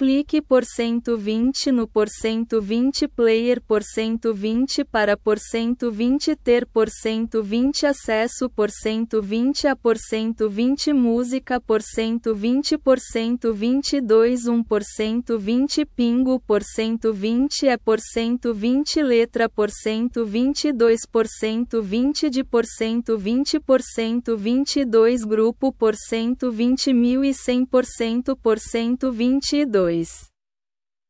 Clique por 120 no por 120 player por 120 para por 120 ter por 120 acesso por 120 a por 120 música por 120 por 122 por 120 pingo por 120 é por 120 letra por 122 por 120 de por 120 por 122 grupo por 120.100% por 122